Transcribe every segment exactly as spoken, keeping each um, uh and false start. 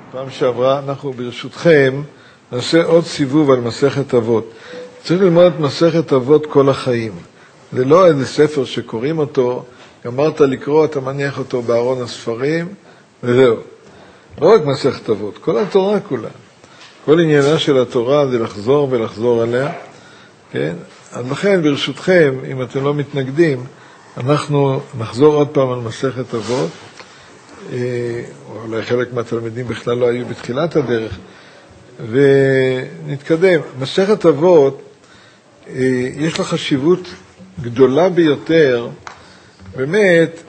פעם שעברה, אנחנו ברשותכם נעשה עוד סיבוב על מסכת אבות. צריך ללמוד את מסכת אבות כל החיים. זה לא איזה ספר שקוראים אותו, גמרת לקרוא, אתה מניח אותו בארון הספרים, וזהו. לא רק מסכת אבות, כל התורה כולה. כל עניינה של התורה זה לחזור ולחזור עליה. כן? אז לכן ברשותכם, אם אתם לא מתנגדים, אנחנו נחזור עוד פעם על מסכת אבות. אולי חלק מהתלמידים בכלל לא היו בתחילת הדרך, ונתקדם. מסכת אבות יש לה חשיבות גדולה ביותר באמת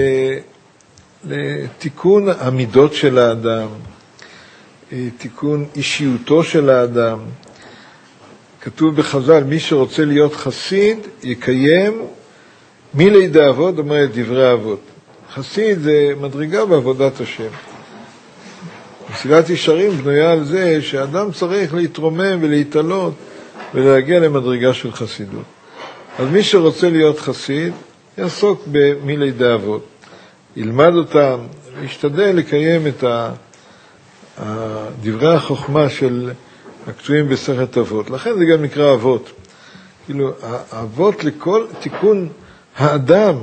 לתיקון המידות של האדם, תיקון אישיותו של האדם. כתוב בחז"ל, מי שרוצה להיות חסיד יקיים מלידה אבות, אומרת דברי אבות. חסיד זה מדרגה בעבודת השם. מסילת ישרים בנויה על זה שאדם צריך להתרומם ולהתעלות ולהגיע למדרגה של חסידות. אז מי שרוצה להיות חסיד יעסוק במילידה אבות, ילמד אותם, וישתדל לקיים את דברי החוכמה של הכתובים בסכת אבות. לכן זה גם נקרא אבות. כאילו, האבות לכל תיקון האדם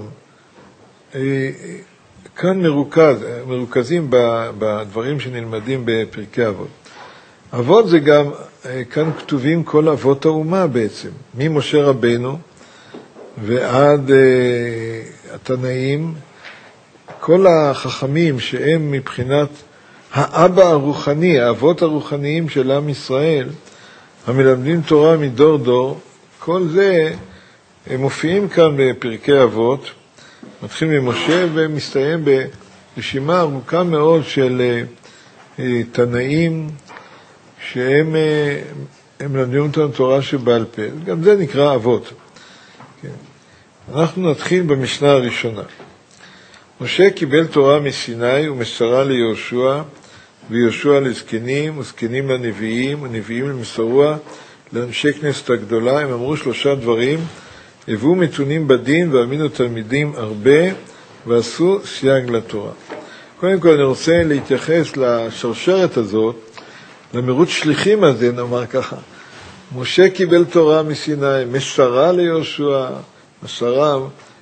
כאן מרוכז, מרוכזים בדברים שנלמדים בפרקי אבות. אבות זה גם, כאן כתובים כל אבות האומה בעצם, ממשה רבנו ועד התנאים, כל החכמים שהם מבחינת האבא הרוחני, האבות הרוחניים של עם ישראל, המלמדים תורה מדור דור, כל זה הם מופיעים כאן בפרקי אבות, מתחיל ממשה ומסתיים ברשימה ארוכה מאוד של תנאים שהם הם למדים אותם תורה שבעל פה. גם זה נקרא אבות. כן. אנחנו נתחיל במשנה הראשונה. משה קיבל תורה מסיני ומסרה ליהושע, ויהושע לזקנים, וזקנים לנביאים, ונביאים למסרוה לאנשי כנסת הגדולה. הם אמרו שלושה דברים, הביאו מתונים בדין ואמינו תלמידים הרבה, ועשו סייג לתורה. קודם כל אני רוצה להתייחס לשרשרת הזאת, למירוץ שליחים הזה, נאמר ככה. משה קיבל תורה מסיני, מסרה ליהושע, מסרה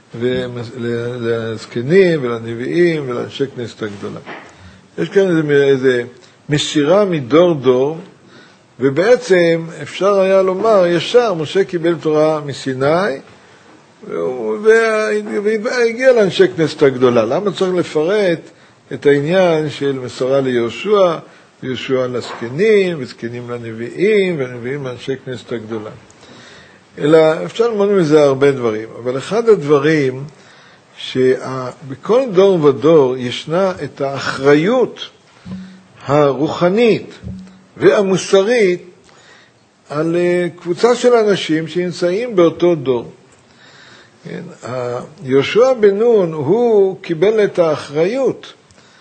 לזקנים ולנביאים ולאנשי כנסת הגדולה. יש כאן איזה, איזה מסירה מדור דור, ובעצם אפשר היה לומר ישר, משה קיבל תורה מסיני, והגיע לאנשי כנסת הגדולה. למה צריך לפרט את העניין של מסרה ליהושע, יהושע לזקנים, וזקנים לנביאים, ונביאים לאנשי כנסת הגדולה? אלא אפשר ללמוד מזה הרבה דברים, אבל אחד הדברים שבכל דור ודור ישנה את האחריות הרוחנית והמוסרית על קבוצה של אנשים שנמצאים באותו דור. כן? יהושע בן נון הוא קיבל את האחריות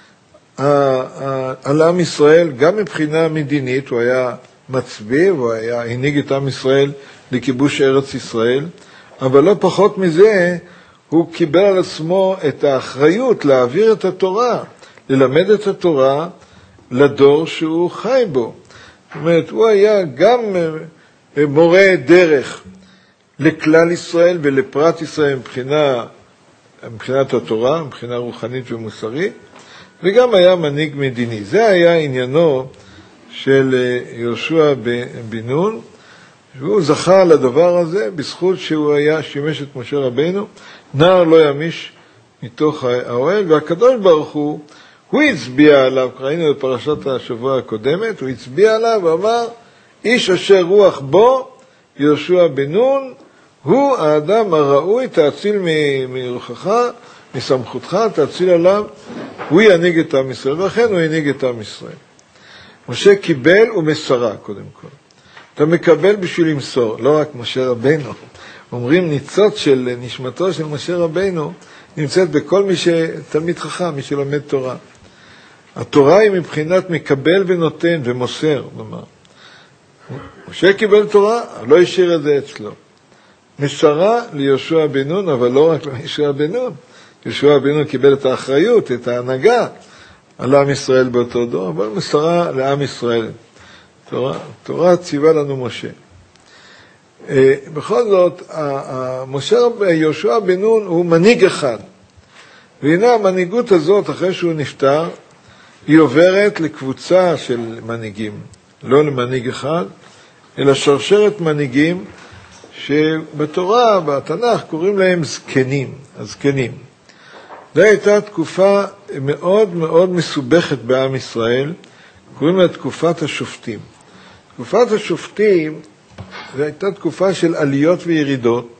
על עם ישראל, גם מבחינה מדינית, הוא היה מצביא, הוא היה הנהיג את עם ישראל לכיבוש ארץ ישראל, אבל לא פחות מזה, הוא קיבל על עצמו את האחריות להעביר את התורה, ללמד את התורה לדור שהוא חי בו. זאת אומרת, הוא היה גם מורה דרך לכלל ישראל ולפרט ישראל מבחינה, מבחינת התורה, מבחינה רוחנית ומוסרית, וגם היה מנהיג מדיני. זה היה עניינו של יהושע בן נון, והוא זכה לדבר הזה בזכות שהוא היה שימש את משה רבנו, נער לא ימיש מתוך האוהל, והקדוש ברוך הוא, הוא הצביע עליו, ראינו בפרשת השבוע הקודמת, הוא הצביע עליו ואמר, איש אשר רוח בו, יהושע בן נון, הוא האדם הראוי, תאציל מרוחך, מסמכותך, תאציל עליו, הוא ינהיג את עם ישראל, ולכן הוא ינהיג את עם ישראל. משה קיבל ומסרה קודם כל. אתה מקבל בשביל למסור, לא רק משה רבנו. אומרים ניצוץ של נשמתו של משה רבנו, נמצאת בכל מי שתלמיד חכם, מי שלומד תורה. התורה היא מבחינת מקבל ונותן ומוסר, נאמר. משה קיבל תורה, לא השאיר את זה אצלו. מסרה ליהושע בן נון, אבל לא רק ליהושע בן נון. יהושע בן נון קיבל את האחריות, את ההנהגה, על עם ישראל באותו דור, אבל מסרה לעם ישראל. תורה, תורה ציווה לנו משה. בכל זאת, משה יהושע בן נון הוא מנהיג אחד. והנה המנהיגות הזאת, אחרי שהוא נפטר, היא עוברת לקבוצה של מנהיגים. לא למנהיג אחד, אלא שרשרת מנהיגים, שבתורה, בתנ"ך, קוראים להם זקנים, הזקנים. זו הייתה תקופה מאוד מאוד מסובכת בעם ישראל, קוראים לה תקופת השופטים. תקופת השופטים, זו הייתה תקופה של עליות וירידות,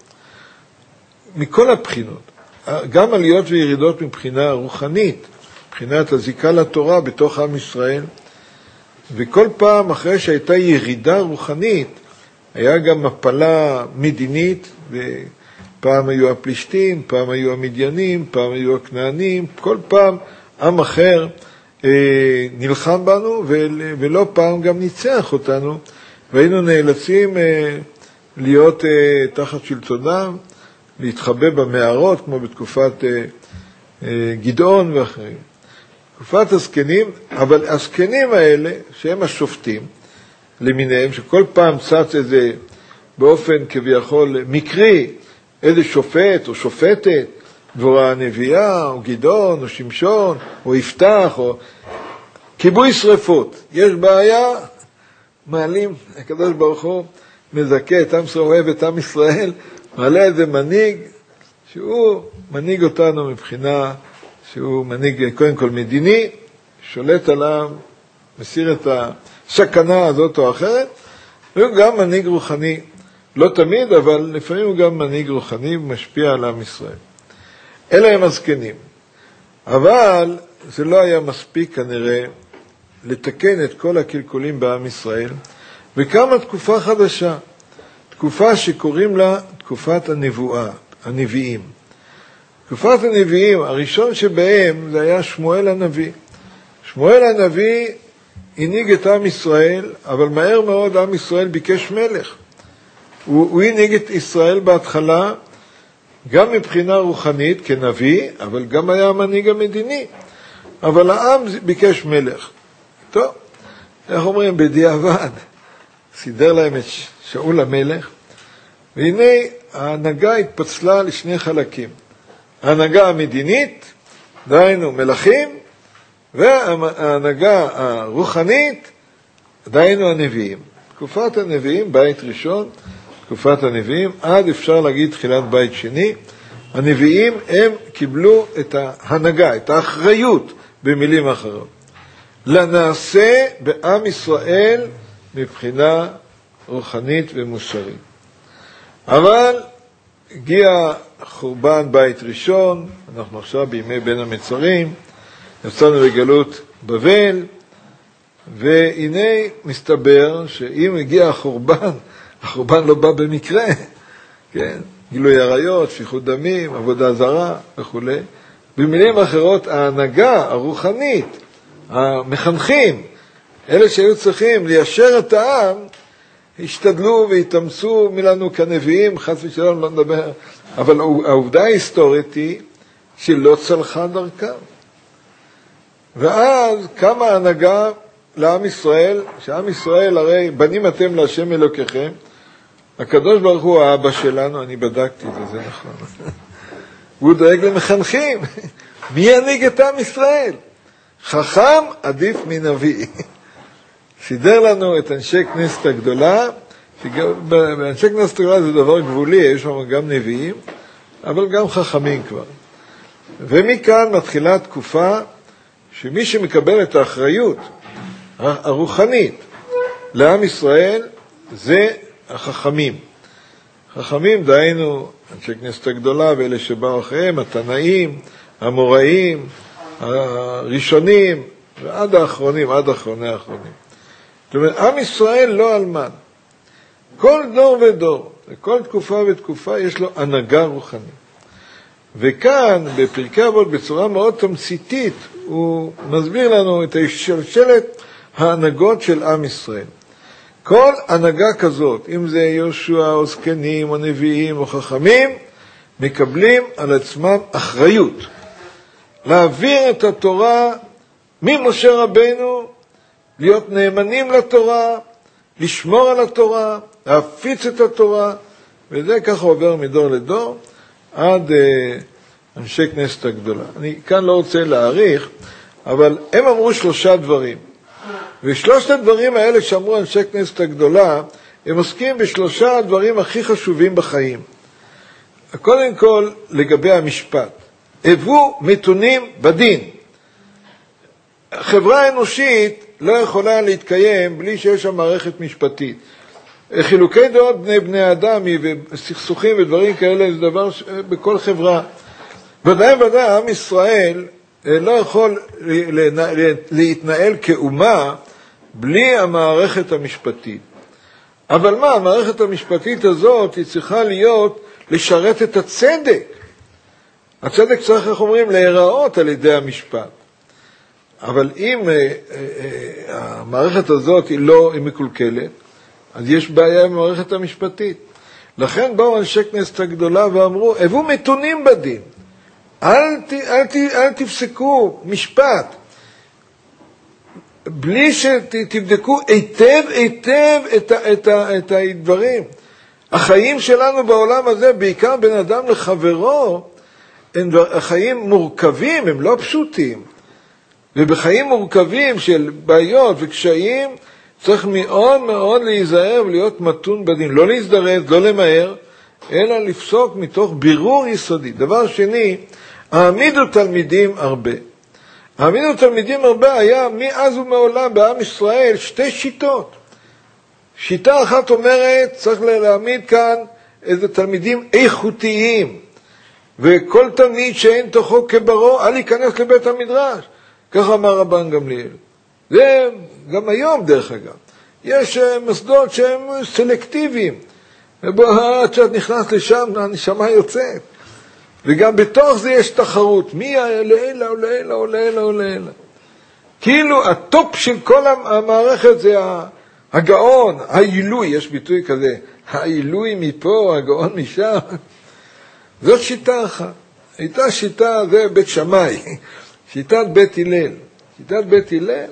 מכל הבחינות. גם עליות וירידות מבחינה רוחנית, מבחינת הזיקה לתורה בתוך עם ישראל, וכל פעם אחרי שהייתה ירידה רוחנית, היה גם מפלה מדינית, ופעם היו הפלישתים, פעם היו המדיינים, פעם היו הכנענים, כל פעם עם אחר אה, נלחם בנו, ולא פעם גם ניצח אותנו, והיינו נאלצים אה, להיות אה, תחת שלטונם, להתחבא במערות, כמו בתקופת אה, אה, גדעון ואחרים. תקופת הזקנים, אבל הזקנים האלה, שהם השופטים, למיניהם, שכל פעם צץ איזה, באופן כביכול מקרי, איזה שופט או שופטת, דבורה הנביאה, או גדעון, או שמשון, או יפתח, או כיבוי שריפות. יש בעיה, מעלים, הקדוש ברוך הוא מזכה את עם ישראל, אוהב את עם ישראל, מעלה איזה מנהיג, שהוא מנהיג אותנו מבחינה, שהוא מנהיג קודם כל מדיני, שולט עליו, מסיר את הסכנה הזאת או אחרת, והוא גם מנהיג רוחני, לא תמיד, אבל לפעמים הוא גם מנהיג רוחני ומשפיע על עם ישראל. אלה הם הזקנים. אבל זה לא היה מספיק כנראה לתקן את כל הקלקולים בעם ישראל, וקמה תקופה חדשה, תקופה שקוראים לה תקופת הנבואה, הנביאים. תקופת הנביאים, הראשון שבהם זה היה שמואל הנביא. שמואל הנביא הנהיג את עם ישראל, אבל מהר מאוד עם ישראל ביקש מלך. הוא, הוא הנהיג את ישראל בהתחלה, גם מבחינה רוחנית כנביא, אבל גם היה המנהיג המדיני. אבל העם ביקש מלך. טוב, איך אומרים? בדיעבד. סידר להם את שאול המלך, והנה ההנהגה התפצלה לשני חלקים. ההנהגה המדינית, דהיינו מלכים, וההנהגה הרוחנית, דהיינו הנביאים. תקופת הנביאים, בית ראשון, תקופת הנביאים, עד אפשר להגיד תחילת בית שני, הנביאים הם קיבלו את ההנהגה, את האחריות במילים אחרות. לנעשה בעם ישראל מבחינה רוחנית ומוסרית. אבל הגיע חורבן בית ראשון, אנחנו עכשיו בימי בין המצרים, יצאנו לגלות בבל, והנה מסתבר שאם הגיע החורבן, החורבן לא בא במקרה, כן? גילוי עריות, שפיכות דמים, עבודה זרה וכו'. במילים אחרות, ההנהגה הרוחנית, המחנכים, אלה שהיו צריכים ליישר את העם, השתדלו והתאמצו מלנו כנביאים, חס ושלום לא נדבר, אבל העובדה ההיסטורית היא שלא צלחה דרכם. ואז קמה ההנהגה לעם ישראל, שעם ישראל הרי בנים אתם להשם אלוקיכם, הקדוש ברוך הוא האבא שלנו, אני בדקתי את זה, זה נכון. והוא דואג למחנכים. מי ינהיג את עם ישראל? חכם עדיף מנביא. סידר לנו את אנשי כנסת הגדולה, באנשי כנסת הגדולה זה דבר גבולי, יש שם גם נביאים, אבל גם חכמים כבר. ומכאן מתחילה תקופה שמי שמקבל את האחריות הרוחנית לעם ישראל זה החכמים. חכמים דהיינו אנשי כנסת הגדולה ואלה שבאו אחריהם, התנאים, המוראים, הראשונים, ועד האחרונים, עד אחרוני האחרונים. זאת אומרת, עם ישראל לא אלמן. כל דור ודור, וכל תקופה ותקופה יש לו הנהגה רוחנית. וכאן, בפרקי אבות, בצורה מאוד תמציתית, הוא מסביר לנו את השלשלת ההנהגות של עם ישראל. כל הנהגה כזאת, אם זה יהושע או זקנים או נביאים או חכמים, מקבלים על עצמם אחריות. להעביר את התורה ממשה רבנו, להיות נאמנים לתורה, לשמור על התורה, להפיץ את התורה, וזה ככה עובר מדור לדור, עד אה, אנשי כנסת הגדולה. אני כאן לא רוצה להאריך, אבל הם אמרו שלושה דברים. ושלושת הדברים האלה שאמרו אנשי כנסת הגדולה, הם עוסקים בשלושה הדברים הכי חשובים בחיים. קודם כל, לגבי המשפט. הבו מתונים בדין. החברה האנושית לא יכולה להתקיים בלי שיש שם מערכת משפטית. חילוקי דעות בני בני אדם וסכסוכים ודברים כאלה זה דבר בכל חברה. ודאי ודאי עם ישראל לא יכול להתנהל כאומה בלי המערכת המשפטית. אבל מה, המערכת המשפטית הזאת היא צריכה להיות לשרת את הצדק. הצדק צריך, איך אומרים, להיראות על ידי המשפט. אבל אם אה, אה, המערכת הזאת היא לא, היא מקולקלת, אז יש בעיה עם המערכת המשפטית. לכן באו אנשי כנסת הגדולה ואמרו, הבו מתונים בדין. אל, ת, אל, ת, אל תפסקו משפט. בלי שתבדקו היטב היטב את, את, את הדברים. החיים שלנו בעולם הזה, בעיקר בין אדם לחברו, הם החיים מורכבים, הם לא פשוטים. ובחיים מורכבים של בעיות וקשיים, צריך מאוד מאוד להיזהר ולהיות מתון בדין. לא להזדרז, לא למהר, אלא לפסוק מתוך בירור יסודי. דבר שני, העמידו תלמידים הרבה. העמידו תלמידים הרבה היה מאז ומעולם בעם ישראל שתי שיטות. שיטה אחת אומרת, צריך להעמיד כאן איזה תלמידים איכותיים, וכל תלמיד שאין תוכו כברו, אל ייכנס לבית המדרש. כך אמר רבן גמליאל. זה גם היום דרך אגב. יש מוסדות שהם סלקטיביים. ובעד שאת נכנס לשם, הנשמה יוצאת. וגם בתוך זה יש תחרות. מי לעילה או לעילה או לעילה או לעילה. כאילו הטופ של כל המערכת זה הגאון, העילוי, יש ביטוי כזה. העילוי מפה, הגאון משם. זאת שיטה אחת. הייתה שיטה, זה בית שמאי. שיטת בית הלל. שיטת בית הלל.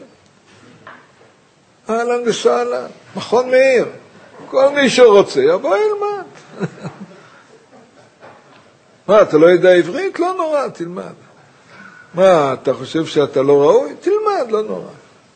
אהלן וסהלן. מכון מאיר. כל מי שרוצה, יבוא ילמד. מה, אתה לא יודע עברית? לא נורא, תלמד. מה, אתה חושב שאתה לא ראוי? תלמד, לא נורא.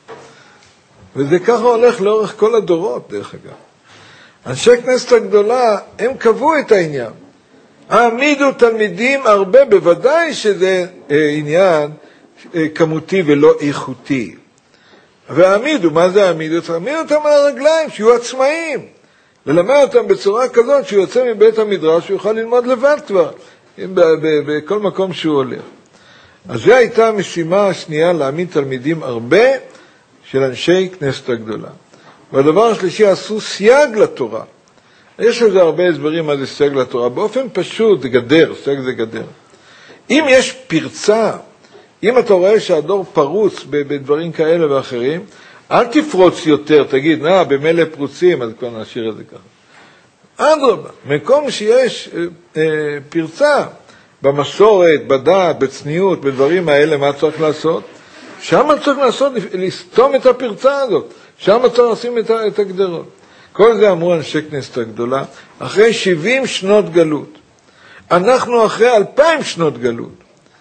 וזה ככה הולך לאורך כל הדורות, דרך אגב. אנשי כנסת הגדולה, הם קבעו את העניין. העמידו תלמידים הרבה, בוודאי שזה אה, עניין אה, כמותי ולא איכותי. והעמידו, מה זה העמידו? העמידו אותם על הרגליים, שיהיו עצמאים. ללמד אותם בצורה כזאת שהוא יוצא מבית המדרש, שהוא יוכל ללמוד לבד כבר, בכל מקום שהוא הולך. אז זו הייתה המשימה השנייה, להעמיד תלמידים הרבה של אנשי כנסת הגדולה. והדבר השלישי, עשו סייג לתורה. יש לזה הרבה הסברים מה זה סייג לתורה. באופן פשוט זה גדר, סייג זה גדר. אם יש פרצה, אם אתה רואה שהדור פרוץ בדברים כאלה ואחרים, אל תפרוץ יותר, תגיד, נה, במלא פרוצים, אז כבר נשאיר את זה ככה. אדרבה, מקום שיש אה, אה, פרצה במסורת, בדת, בצניעות, בדברים האלה, מה צריך לעשות? שם צריך לעשות, לסתום את הפרצה הזאת. שם צריך לשים את, את הגדרות. כל זה אמרו אנשי כנסת הגדולה, אחרי שבעים שנות גלות. אנחנו אחרי אלפיים שנות גלות.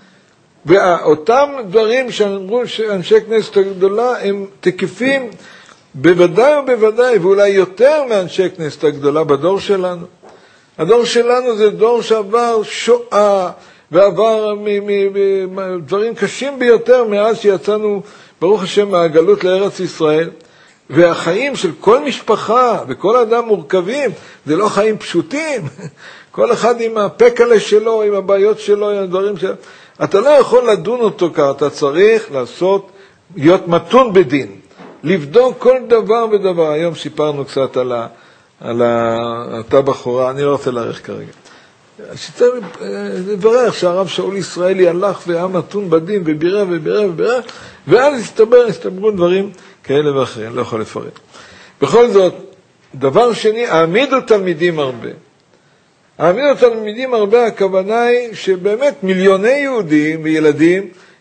ואותם דברים שאמרו שאנשי כנסת הגדולה הם תקפים בוודאי ובוודאי, ואולי יותר מאנשי כנסת הגדולה בדור שלנו. הדור שלנו זה דור שעבר שואה, ועבר דברים קשים ביותר מאז שיצאנו, ברוך השם, מהגלות לארץ ישראל. והחיים של כל משפחה וכל אדם מורכבים, זה לא חיים פשוטים. כל אחד עם הפקלה שלו, עם הבעיות שלו, עם הדברים שלו. אתה לא יכול לדון אותו כך, אתה צריך לעשות, להיות מתון בדין. לבדוק כל דבר ודבר. היום סיפרנו קצת על ה, על אותה בחורה, אני לא רוצה להאריך כרגע. שצריך לברך שהרב שאול ישראלי הלך והיה מתון בדין ובירר ובירר ובירר, ואז הסתבר, הסתברו דברים כאלה ואחרים, לא יכול לפרט. בכל זאת, דבר שני, העמידו תלמידים הרבה. העמידו תלמידים הרבה, הכוונה היא שבאמת מיליוני יהודים וילדים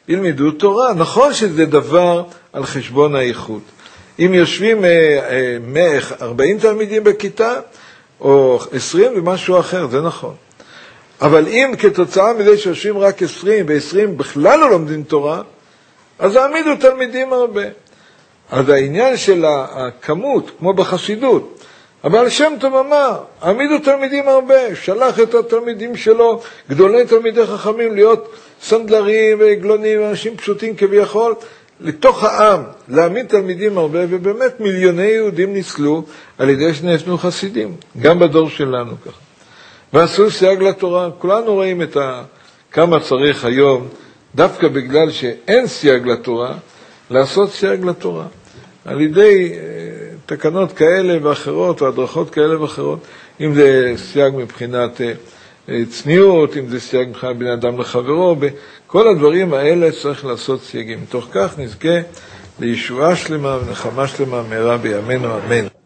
ילמדו תורה. נכון שזה דבר על חשבון האיכות. אם יושבים ארבעים תלמידים בכיתה, או עשרים ומשהו אחר, זה נכון. אבל אם כתוצאה מזה שיושבים רק עשרים, ו-עשרים בכלל לא לומדים תורה, אז העמידו תלמידים הרבה. אז העניין של הכמות, כמו בחסידות, אבל שם טוב אמר, העמידו תלמידים הרבה, שלח את התלמידים שלו, גדולי תלמידי חכמים, להיות סנדלרים ועגלונים, אנשים פשוטים כביכול, לתוך העם, להעמיד תלמידים הרבה, ובאמת מיליוני יהודים נסלו על ידי שנהפנו חסידים, גם בדור שלנו ככה. ועשו סייג לתורה, כולנו רואים את ה... כמה צריך היום, דווקא בגלל שאין סייג לתורה, לעשות סייג לתורה. על ידי אה, תקנות כאלה ואחרות, או הדרכות כאלה ואחרות, אם זה סייג מבחינת אה, אה, צניעות, אם זה סייג מבחינת בן אדם לחברו, בכל הדברים האלה צריך לעשות סייגים. מתוך כך נזכה לישועה שלמה ונחמה שלמה מהרה בימינו, אמן.